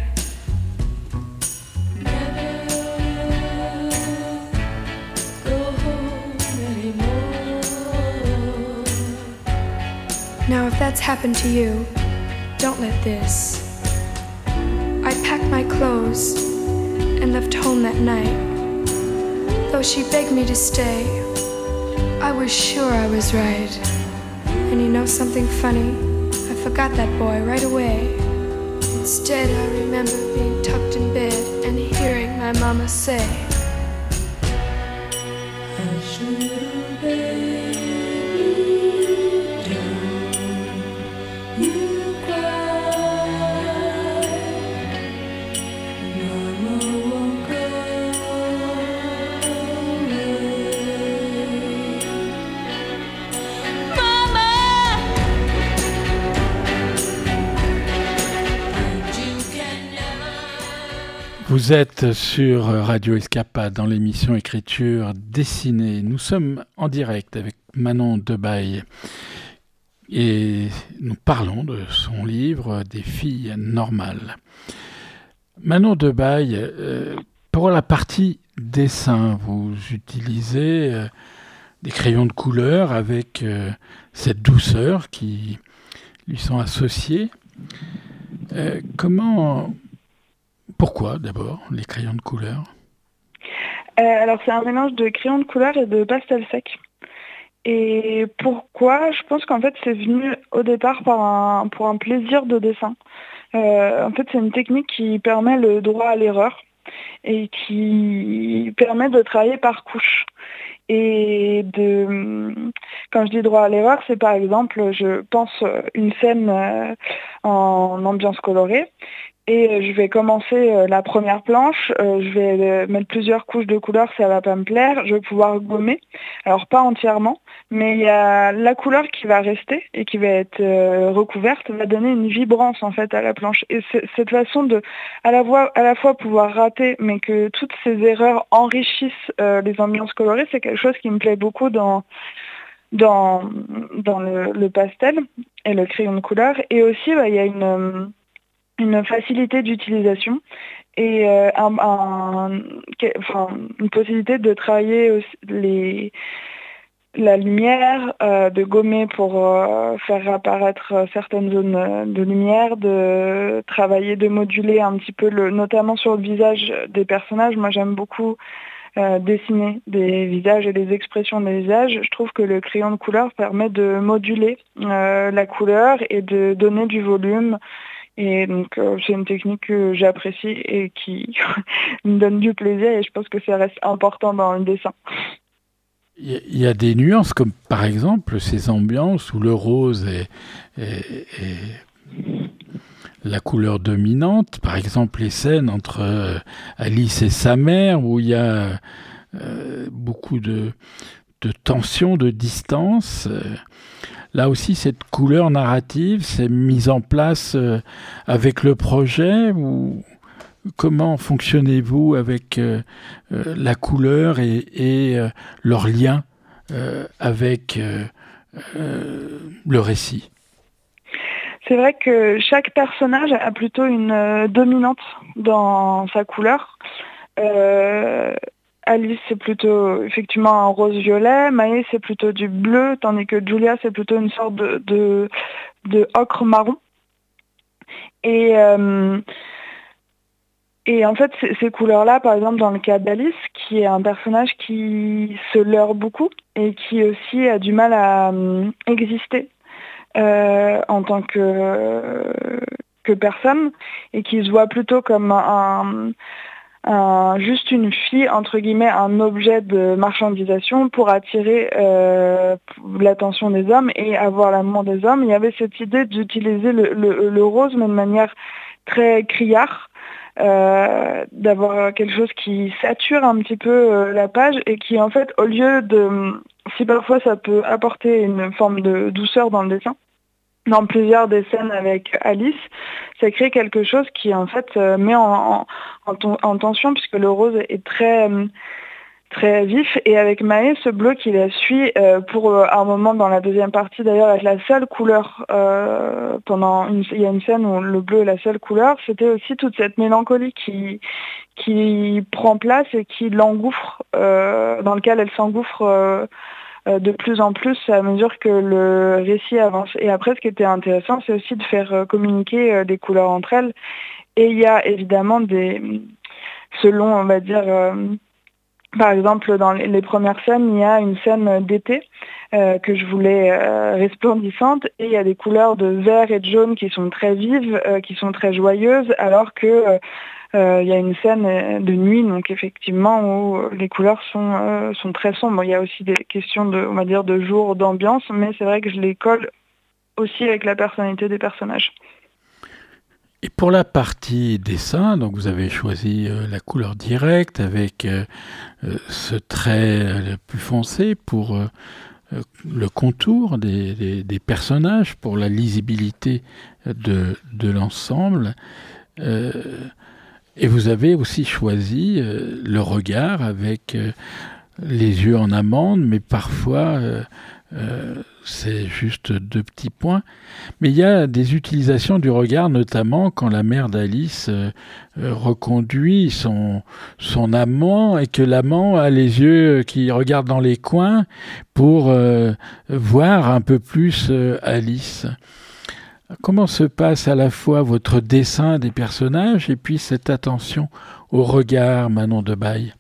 Now if that's happened to you, don't let this. I packed my clothes and left home that night. Though she begged me to stay, I was sure I was right. And you know something funny? I forgot that boy right away. Instead, I remember being tucked in bed and hearing my mama say, "Hush, little baby, don't you cry. Mama won't go away." Mama, Vous êtes sur Radio Escapade dans l'émission Écriture dessinée. Nous sommes en direct avec Manon Debaille et nous parlons de son livre Des filles normales. Manon Debaille, euh, pour la partie dessin, vous utilisez euh, des crayons de couleur avec euh, cette douceur qui lui sont associés. Euh, comment... Pourquoi, d'abord, les crayons de couleur ? euh, Alors, c'est un mélange de crayons de couleur et de pastel sec. Et pourquoi ? Je pense qu'en fait, c'est venu au départ par un, pour un plaisir de dessin. Euh, en fait, c'est une technique qui permet le droit à l'erreur et qui permet de travailler par couche. Et de, quand je dis droit à l'erreur, c'est par exemple, je pense une scène euh, en ambiance colorée. Et je vais commencer la première planche, je vais mettre plusieurs couches de couleurs, ça va pas me plaire, je vais pouvoir gommer. Alors pas entièrement, mais il y a la couleur qui va rester et qui va être recouverte, va donner une vibrance en fait à la planche. Et cette façon de à la fois, à la fois pouvoir rater, mais que toutes ces erreurs enrichissent les ambiances colorées, c'est quelque chose qui me plaît beaucoup dans dans, dans le, le pastel et le crayon de couleur. Et aussi, bah, il y a une... une facilité d'utilisation et euh, un, un, enfin, une possibilité de travailler aussi les, la lumière, euh, de gommer pour euh, faire apparaître certaines zones de lumière, de travailler, de moduler un petit peu, le, notamment sur le visage des personnages. Moi, j'aime beaucoup euh, dessiner des visages et des expressions des visages. Je trouve que le crayon de couleur permet de moduler euh, la couleur et de donner du volume. Et donc euh, c'est une technique que j'apprécie et qui me donne du plaisir et je pense que ça reste important dans le dessin. Il y a des nuances comme par exemple ces ambiances où le rose est, est, est la couleur dominante. Par exemple les scènes entre euh, Alice et sa mère où il y a euh, beaucoup de, de tension, de distance. Euh, Là aussi, cette couleur narrative, c'est mise en place euh, avec le projet ou comment fonctionnez-vous avec euh, euh, la couleur et, et euh, leur lien euh, avec euh, euh, le récit ? C'est vrai que chaque personnage a plutôt une euh, dominante dans sa couleur. Euh, Alice, c'est plutôt effectivement un rose-violet. Maë, c'est plutôt du bleu, tandis que Julia, c'est plutôt une sorte de, de, de ocre marron. Et, euh, et en fait, c- ces couleurs-là, par exemple, dans le cas d'Alice, qui est un personnage qui se leurre beaucoup et qui aussi a du mal à euh, exister euh, en tant que, euh, que personne, et qui se voit plutôt comme un... Un, juste une fille, entre guillemets, un objet de marchandisation pour attirer euh, l'attention des hommes et avoir l'amour des hommes. Il y avait cette idée d'utiliser le, le, le rose, mais de manière très criard, euh, d'avoir quelque chose qui sature un petit peu euh, la page et qui, en fait, au lieu de... Si parfois ça peut apporter une forme de douceur dans le dessin, dans plusieurs des scènes avec Alice, ça crée quelque chose qui en fait euh, met en, en, en, en tension puisque le rose est très très vif et avec Maë, ce bleu qui la suit euh, pour euh, un moment dans la deuxième partie d'ailleurs être la seule couleur euh, pendant une, il y a une scène où le bleu est la seule couleur, c'était aussi toute cette mélancolie qui qui prend place et qui l'engouffre euh, dans lequel elle s'engouffre euh, de plus en plus à mesure que le récit avance. Et après, ce qui était intéressant, c'est aussi de faire communiquer des couleurs entre elles. Et il y a évidemment des, selon, on va dire, euh, Par exemple, dans les, les premières scènes, il y a une scène d'été euh, que je voulais euh, resplendissante, et il y a des couleurs de vert et de jaune qui sont très vives, euh, qui sont très joyeuses, alors que euh, euh, il y a une scène de nuit, donc effectivement où les couleurs sont euh, sont très sombres. Il y a aussi des questions de, on va dire, de jour, d'ambiance, mais c'est vrai que je les colle aussi avec la personnalité des personnages. Et pour la partie dessin, donc vous avez choisi euh, la couleur directe avec euh, euh, ce trait euh, plus foncé pour euh, euh, le contour des, des, des personnages, pour la lisibilité de, de l'ensemble. Euh, et vous avez aussi choisi euh, le regard avec euh, les yeux en amande, mais parfois euh, euh, c'est juste deux petits points. Mais il y a des utilisations du regard, notamment quand la mère d'Alice euh, euh, reconduit son, son amant et que l'amant a les yeux qui regardent dans les coins pour euh, voir un peu plus euh, Alice. Comment se passe à la fois votre dessin des personnages et puis cette attention au regard, Manon Debaille?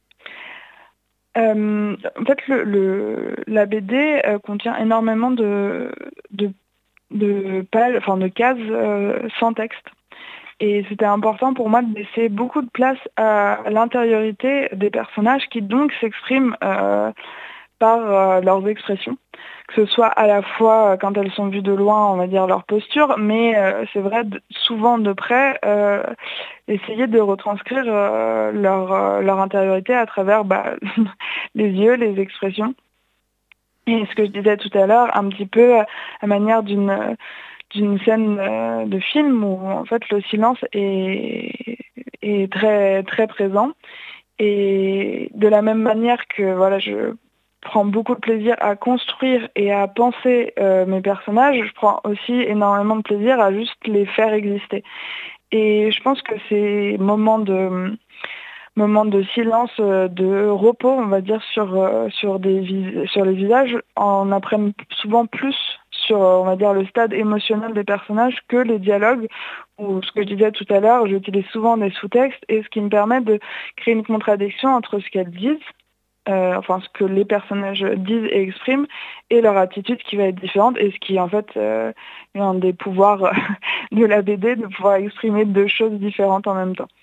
Euh, en fait, le, le, la B D euh, contient énormément de, de, de pages, enfin de cases euh, sans texte. Et c'était important pour moi de laisser beaucoup de place à l'intériorité des personnages qui donc s'expriment euh, par euh, leurs expressions. Que ce soit à la fois quand elles sont vues de loin, on va dire leur posture, mais euh, c'est vrai de, souvent de près, euh, essayer de retranscrire euh, leur, euh, leur intériorité à travers bah, les yeux, les expressions. Et ce que je disais tout à l'heure, un petit peu à manière d'une d'une scène euh, de film où en fait le silence est, est très très présent. Et de la même manière que voilà, je prends beaucoup de plaisir à construire et à penser euh, mes personnages, je prends aussi énormément de plaisir à juste les faire exister. Et je pense que ces moments de moments de silence, de repos, on va dire, sur sur des vis- sur les visages, en apprennent souvent plus sur, on va dire, le stade émotionnel des personnages que les dialogues, ou ce que je disais tout à l'heure, j'utilise souvent des sous-textes, et ce qui me permet de créer une contradiction entre ce qu'elles disent, Euh, enfin ce que les personnages disent et expriment, et leur attitude qui va être différente, et ce qui est en fait euh, un des pouvoirs de la B D, de pouvoir exprimer deux choses différentes en même temps.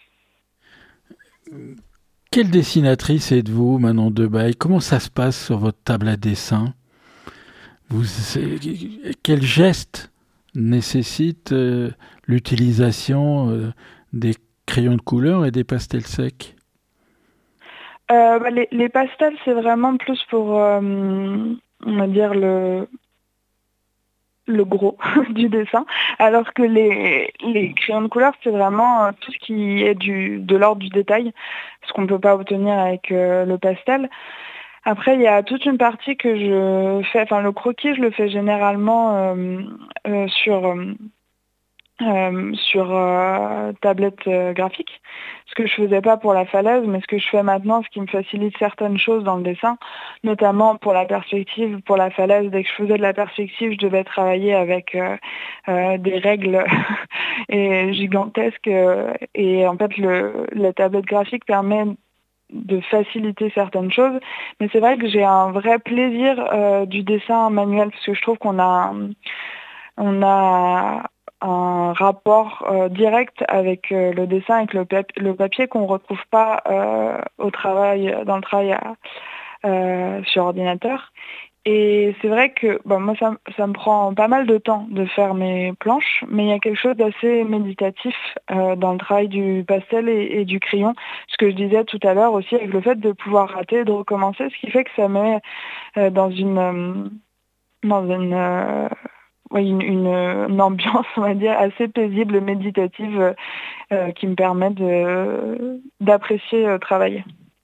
Quelle dessinatrice êtes-vous, Manon Debaille? Comment ça se passe sur votre table à dessin? Vous, quel geste nécessite euh, l'utilisation euh, des crayons de couleur et des pastels secs? Euh, bah, les, les pastels, c'est vraiment plus pour, euh, on va dire, le, le gros du dessin, alors que les, les crayons de couleur, c'est vraiment euh, tout ce qui est du, de l'ordre du détail, ce qu'on ne peut pas obtenir avec euh, le pastel. Après, il y a toute une partie que je fais, enfin le croquis, je le fais généralement euh, euh, sur... Euh, Euh, sur euh, tablette euh, graphique, ce que je faisais pas pour la falaise, mais ce que je fais maintenant, ce qui me facilite certaines choses dans le dessin, notamment pour la perspective, pour la falaise. Dès que je faisais de la perspective, je devais travailler avec euh, euh, des règles et gigantesques, euh, et en fait le, la tablette graphique permet de faciliter certaines choses, mais c'est vrai que j'ai un vrai plaisir euh, du dessin manuel, parce que je trouve qu'on a on a un rapport euh, direct avec euh, le dessin, avec le, pap- le papier qu'on ne retrouve pas euh, au travail, dans le travail à, euh, sur ordinateur. Et c'est vrai que bon, moi, ça, ça me prend pas mal de temps de faire mes planches, mais il y a quelque chose d'assez méditatif euh, dans le travail du pastel et, et du crayon. Ce que je disais tout à l'heure aussi, avec le fait de pouvoir rater et de recommencer, ce qui fait que ça met euh, dans une... Euh, dans une euh, Oui, une, une, une ambiance, on va dire, assez paisible, méditative, euh, qui me permet de, d'apprécier euh, travailler.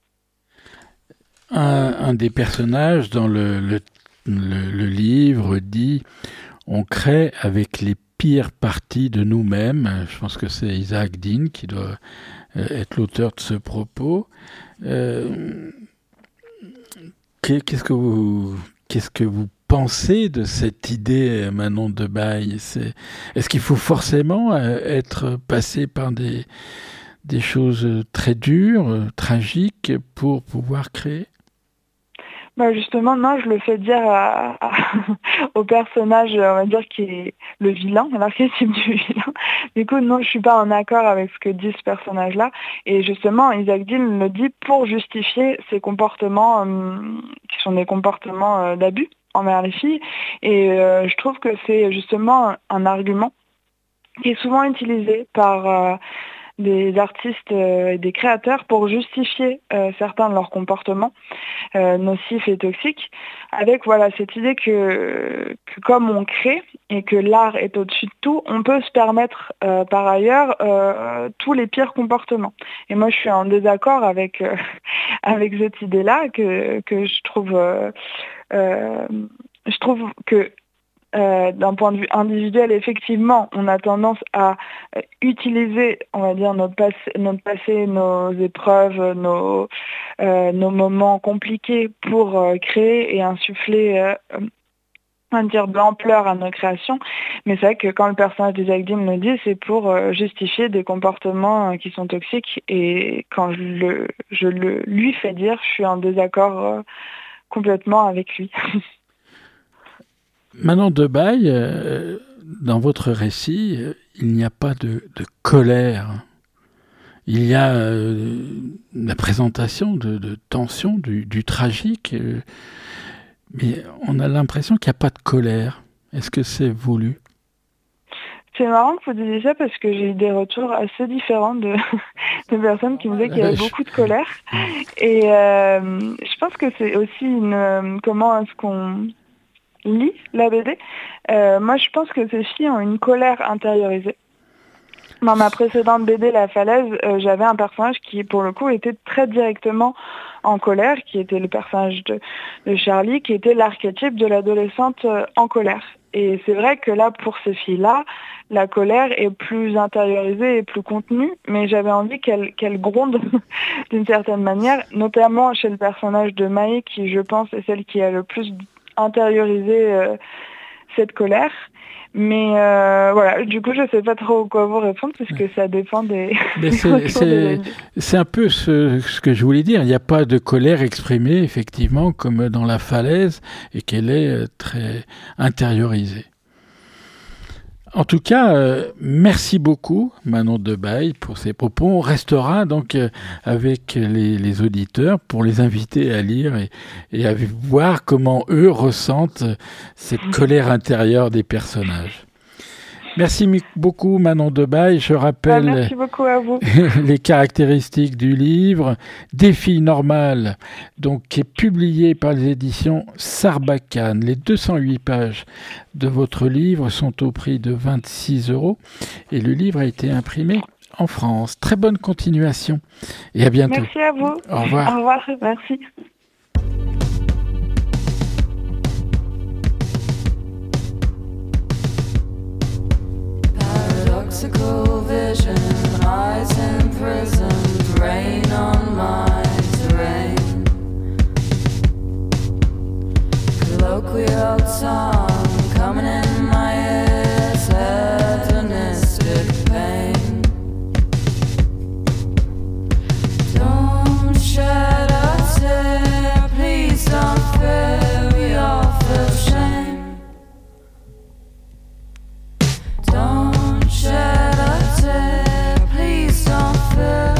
Un, un des personnages dans le, le, le, le livre dit « On crée avec les pires parties de nous-mêmes ». Je pense que c'est Isaac Dean qui doit euh, être l'auteur de ce propos. Euh, qu'est-ce que vous... Qu'est-ce que vous pensez de cette idée, Manon Debaille? C'est, est-ce qu'il faut forcément euh, être passé par des, des choses très dures, euh, tragiques, pour pouvoir créer? Bah justement, non, je le fais dire à, à, au personnage, on va dire, qui est le vilain, l'archétype du vilain. Du coup, non, je suis pas en accord avec ce que dit ce personnage-là. Et justement, Isaac Dean le dit pour justifier ses comportements, euh, qui sont des comportements euh, d'abus envers les filles. Et euh, je trouve que c'est justement un argument qui est souvent utilisé par euh, des artistes et des créateurs pour justifier euh, certains de leurs comportements euh, nocifs et toxiques, avec voilà cette idée que, que comme on crée et que l'art est au-dessus de tout, on peut se permettre euh, par ailleurs euh, tous les pires comportements. Et moi je suis en désaccord avec, euh, avec cette idée-là, que, que je trouve euh, euh, je trouve que Euh, d'un point de vue individuel, effectivement, on a tendance à euh, utiliser, on va dire, notre passé, notre passé nos épreuves, nos, euh, nos moments compliqués pour euh, créer et insuffler, euh, on va dire, de l'ampleur à nos créations. Mais c'est vrai que quand le personnage d'Isaac Dean le dit, c'est pour euh, justifier des comportements euh, qui sont toxiques. Et quand je le, je le lui fais dire, je suis en désaccord euh, complètement avec lui. Manon Debaille, euh, dans votre récit, euh, il n'y a pas de, de colère. Il y a euh, la présentation de, de tension, du, du tragique, euh, mais on a l'impression qu'il n'y a pas de colère. Est-ce que c'est voulu? C'est marrant que vous disiez ça parce que j'ai eu des retours assez différents de, de personnes qui me disaient qu'il y avait beaucoup de colère. Et euh, je pense que c'est aussi une... Comment est-ce qu'on lit la B D. Euh, moi, je pense que ces filles ont une colère intériorisée. Dans ma précédente B D, La Falaise, euh, j'avais un personnage qui, pour le coup, était très directement en colère, qui était le personnage de, de Charlie, qui était l'archétype de l'adolescente euh, en colère. Et c'est vrai que là, pour ces filles-là, la colère est plus intériorisée et plus contenue, mais j'avais envie qu'elle qu'elle gronde d'une certaine manière, notamment chez le personnage de Maë, qui, je pense, est celle qui a le plus intérioriser euh, cette colère, mais euh, voilà, du coup je sais pas trop quoi vous répondre puisque ça dépend des, mais des c'est, c'est, des c'est un peu ce, ce que je voulais dire, il n'y a pas de colère exprimée effectivement comme dans La Falaise et qu'elle est très intériorisée. En tout cas, euh, merci beaucoup Manon Debaille pour ces propos. On restera donc euh, avec les, les auditeurs pour les inviter à lire et, et à voir comment eux ressentent cette colère intérieure des personnages. Merci beaucoup Manon Debaille. Je rappelle ah, merci beaucoup à vous. les caractéristiques du livre. Défi normal, donc, qui est publié par les éditions Sarbacane. Les deux cent huit pages de votre livre sont au prix de vingt-six euros et le livre a été imprimé en France. Très bonne continuation et à bientôt. Merci à vous. Au revoir. Au revoir, merci. Paradoxical vision, eyes imprisoned, rain on my terrain. Colloquial song coming in my ears, hedonistic pain. Don't shed a tear, please don't fear, we all feel shame. Don't shed a tear, please don't fear.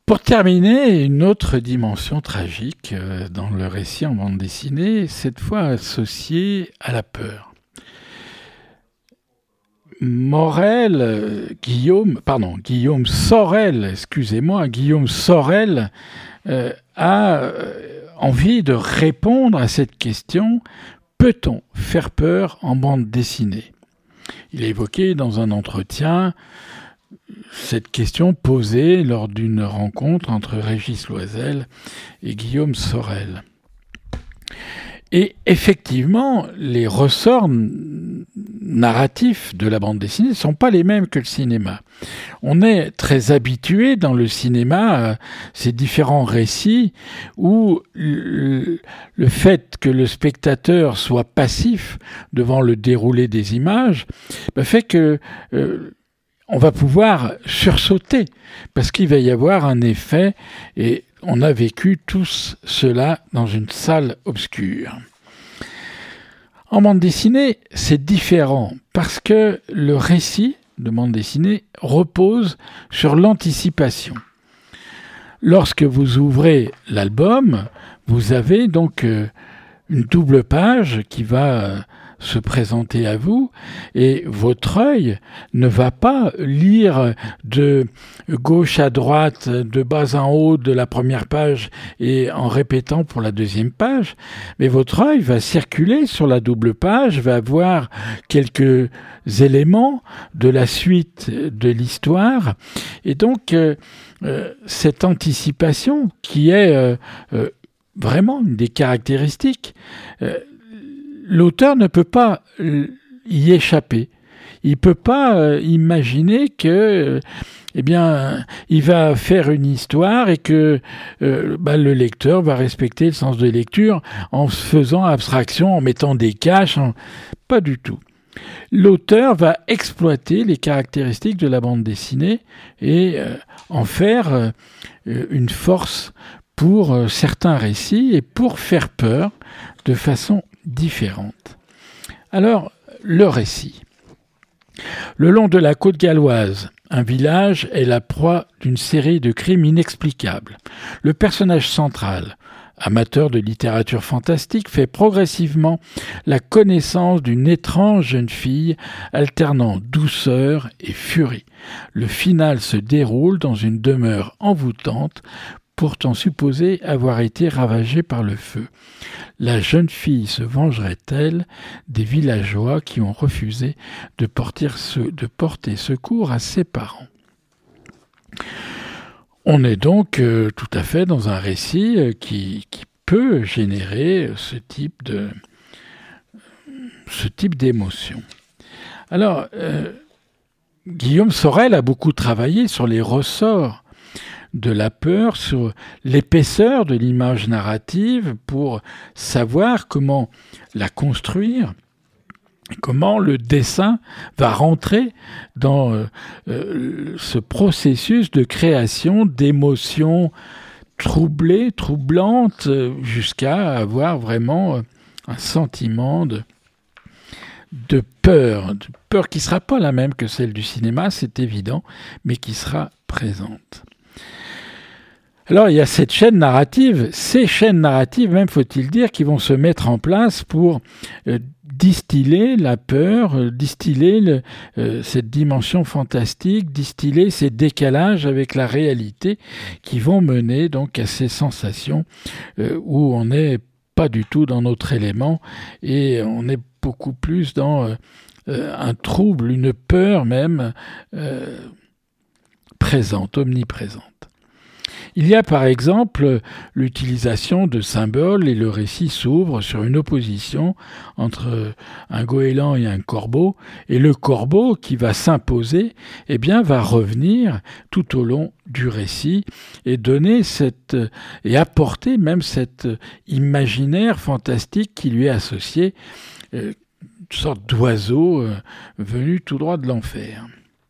Pour terminer, une autre dimension tragique euh, dans le récit en bande dessinée, cette fois associée à la peur. Morel, euh, Guillaume, pardon, Guillaume Sorel, excusez-moi, Guillaume Sorel euh, a euh, envie de répondre à cette question: peut-on faire peur en bande dessinée ? Il a évoqué dans un entretien cette question posée lors d'une rencontre entre Régis Loisel et Guillaume Sorel. Et effectivement, les ressorts narratifs de la bande dessinée ne sont pas les mêmes que le cinéma. On est très habitué dans le cinéma à ces différents récits où le, le fait que le spectateur soit passif devant le déroulé des images bah, fait que euh, on va pouvoir sursauter parce qu'il va y avoir un effet, et on a vécu tous cela dans une salle obscure. En bande dessinée, c'est différent parce que le récit de bande dessinée repose sur l'anticipation. Lorsque vous ouvrez l'album, vous avez donc une double page qui va se présenter à vous, et votre œil ne va pas lire de gauche à droite, de bas en haut de la première page et en répétant pour la deuxième page, mais votre œil va circuler sur la double page, va voir quelques éléments de la suite de l'histoire, et donc euh, euh, cette anticipation qui est euh, euh, vraiment une des caractéristiques, euh, l'auteur ne peut pas y échapper. Il ne peut pas euh, imaginer que, euh, eh bien, il va faire une histoire et que euh, bah, le lecteur va respecter le sens de lecture en faisant abstraction, en mettant des caches. En... Pas du tout. L'auteur va exploiter les caractéristiques de la bande dessinée et euh, en faire euh, une force pour euh, certains récits et pour faire peur de façon différente. Alors, le récit. Le long de la côte galloise, un village est la proie d'une série de crimes inexplicables. Le personnage central, amateur de littérature fantastique, fait progressivement la connaissance d'une étrange jeune fille alternant douceur et furie. Le final se déroule dans une demeure envoûtante, pourtant supposée avoir été ravagée par le feu. La jeune fille se vengerait-elle des villageois qui ont refusé de porter, de porter secours à ses parents ? On est donc euh, tout à fait dans un récit euh, qui, qui peut générer ce type de ce type d'émotion. Alors, euh, Guillaume Sorel a beaucoup travaillé sur les ressorts de la peur, sur l'épaisseur de l'image narrative pour savoir comment la construire, comment le dessin va rentrer dans euh, euh, ce processus de création d'émotions troublées, troublantes, euh, jusqu'à avoir vraiment euh, un sentiment de, de peur, de peur qui ne sera pas la même que celle du cinéma, c'est évident, mais qui sera présente. Alors, il y a cette chaîne narrative, ces chaînes narratives, même faut-il dire, qui vont se mettre en place pour euh, distiller la peur, euh, distiller le, euh, cette dimension fantastique, distiller ces décalages avec la réalité qui vont mener donc à ces sensations euh, où on n'est pas du tout dans notre élément et on est beaucoup plus dans euh, euh, un trouble, une peur même euh, présente, omniprésente. Il y a par exemple l'utilisation de symboles et le récit s'ouvre sur une opposition entre un goéland et un corbeau, et le corbeau qui va s'imposer, eh bien, va revenir tout au long du récit et donner cette, et apporter même cet imaginaire fantastique qui lui est associé, euh, une sorte d'oiseau euh, venu tout droit de l'enfer.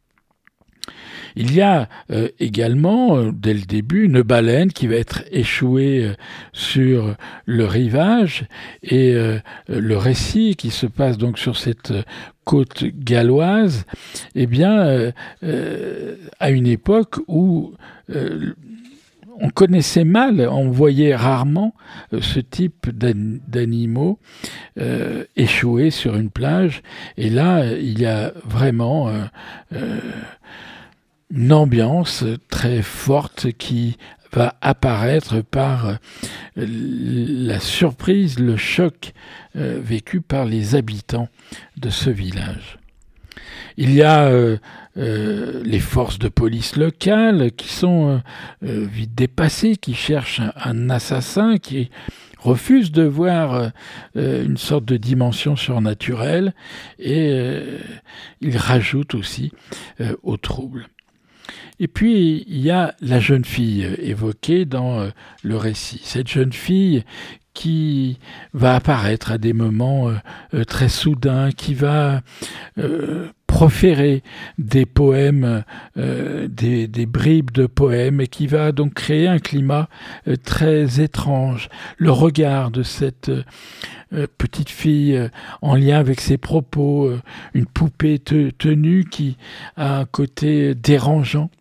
Il y a euh, également, euh, dès le début, une baleine qui va être échouée euh, sur le rivage et euh, le récit qui se passe donc sur cette euh, côte galloise, eh bien, euh, euh, à une époque où euh, on connaissait mal, on voyait rarement euh, ce type d'an- d'animaux euh, échoués sur une plage. Et là, il y a vraiment euh, euh, une ambiance très forte qui va apparaître par euh, la surprise, le choc euh, vécu par les habitants de ce village. Il y a euh, euh, les forces de police locales qui sont euh, euh, vite dépassées, qui cherchent un, un assassin, qui refusent de voir euh, une sorte de dimension surnaturelle, et euh, ils rajoutent aussi euh, au trouble. Et puis, il y a la jeune fille évoquée dans euh, le récit. Cette jeune fille qui va apparaître à des moments euh, très soudains, qui va euh, proférer des poèmes, euh, des, des bribes de poèmes, et qui va donc créer un climat euh, très étrange. Le regard de cette euh, petite fille euh, en lien avec ses propos, euh, une poupée te, tenue qui a un côté dérangeant.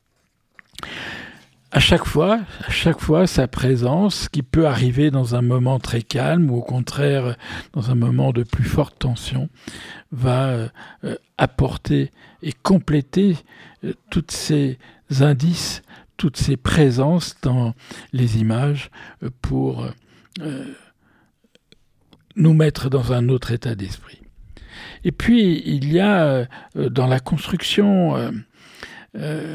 À chaque fois, à chaque fois, sa présence, qui peut arriver dans un moment très calme ou au contraire dans un moment de plus forte tension, va euh, apporter et compléter euh, tous ces indices, toutes ces présences dans les images euh, pour euh, nous mettre dans un autre état d'esprit. Et puis, il y a euh, dans la construction euh, euh,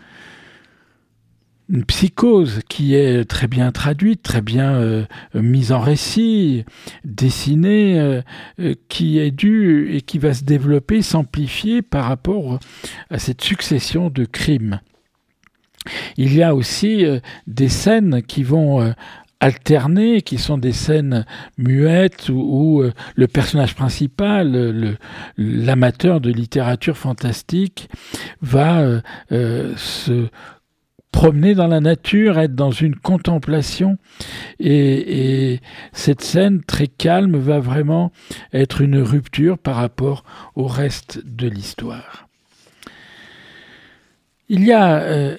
une psychose qui est très bien traduite, très bien euh, mise en récit, dessinée, euh, euh, qui est due et qui va se développer, s'amplifier par rapport à cette succession de crimes. Il y a aussi euh, des scènes qui vont euh, alterner, qui sont des scènes muettes où, où euh, le personnage principal, le, l'amateur de littérature fantastique, va euh, euh, se promener dans la nature, être dans une contemplation, et, et cette scène très calme va vraiment être une rupture par rapport au reste de l'histoire. Il y a euh,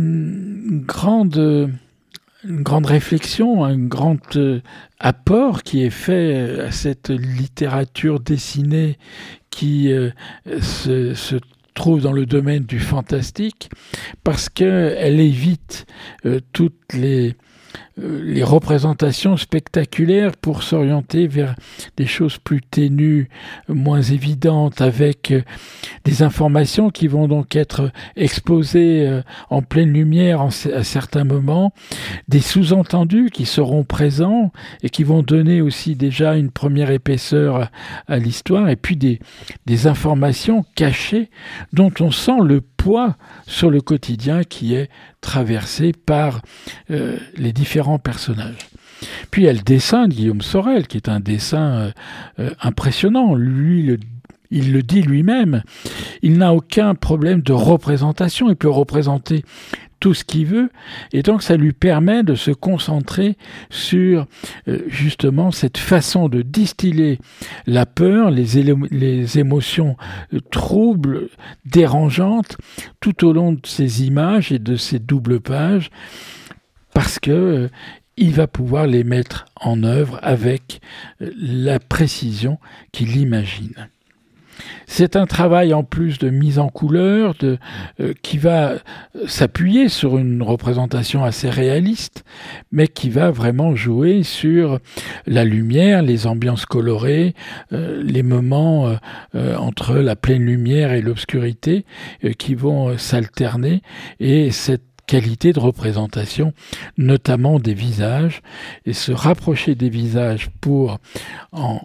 une grande, une grande réflexion, un grand euh, apport qui est fait à cette littérature dessinée qui euh, se, se trouve dans le domaine du fantastique, parce qu'elle évite euh, toutes les, euh, les représentations spectaculaires pour s'orienter vers des choses plus ténues, moins évidentes, avec euh, des informations qui vont donc être exposées euh, en pleine lumière en, à certains moments, des sous-entendus qui seront présents et qui vont donner aussi déjà une première épaisseur à, à l'histoire, et puis des, des informations cachées dont on sent le poids sur le quotidien qui est traversé par euh, les différents personnages. Puis il y a le dessin de Guillaume Sorel, qui est un dessin euh, euh, impressionnant. Lui, le Il le dit lui-même, il n'a aucun problème de représentation, il peut représenter tout ce qu'il veut, et donc ça lui permet de se concentrer sur euh, justement cette façon de distiller la peur, les, élo- les émotions euh, troubles, dérangeantes, tout au long de ces images et de ces doubles pages, parce que euh, il va pouvoir les mettre en œuvre avec euh, la précision qu'il imagine. C'est un travail en plus de mise en couleur de, euh, qui va s'appuyer sur une représentation assez réaliste, mais qui va vraiment jouer sur la lumière, les ambiances colorées, euh, les moments euh, euh, entre la pleine lumière et l'obscurité euh, qui vont euh, s'alterner, et cette qualité de représentation, notamment des visages, et se rapprocher des visages pour en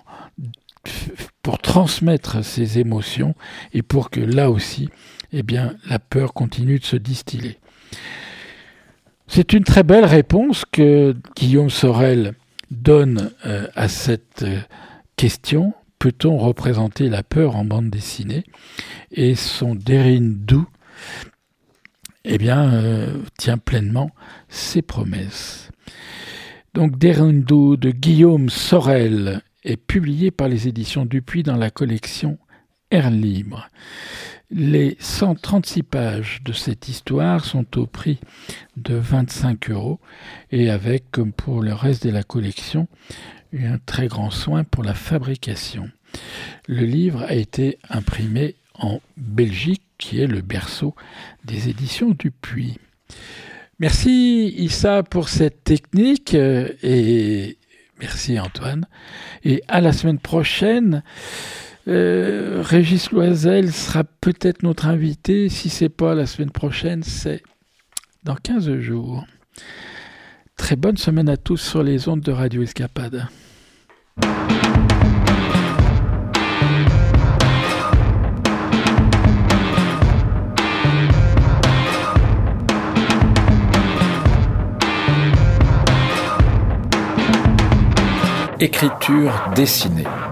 pour transmettre ces émotions et pour que là aussi, eh bien, la peur continue de se distiller. C'est une très belle réponse que Guillaume Sorel donne euh, à cette euh, question. Peut-on représenter la peur en bande dessinée ? Et son Derindou, eh bien, euh, tient pleinement ses promesses. Donc, Derindou de Guillaume Sorel est publié par les éditions Dupuis dans la collection Air Libre. Les cent trente-six pages de cette histoire sont au prix de vingt-cinq euros et avec, comme pour le reste de la collection, un très grand soin pour la fabrication. Le livre a été imprimé en Belgique, qui est le berceau des éditions Dupuis. Merci Issa pour cette technique et merci Antoine. Et à la semaine prochaine. Euh, Régis Loisel sera peut-être notre invité. Si c'est pas la semaine prochaine, c'est dans quinze jours. Très bonne semaine à tous sur les ondes de Radio Escapade. Écriture dessinée.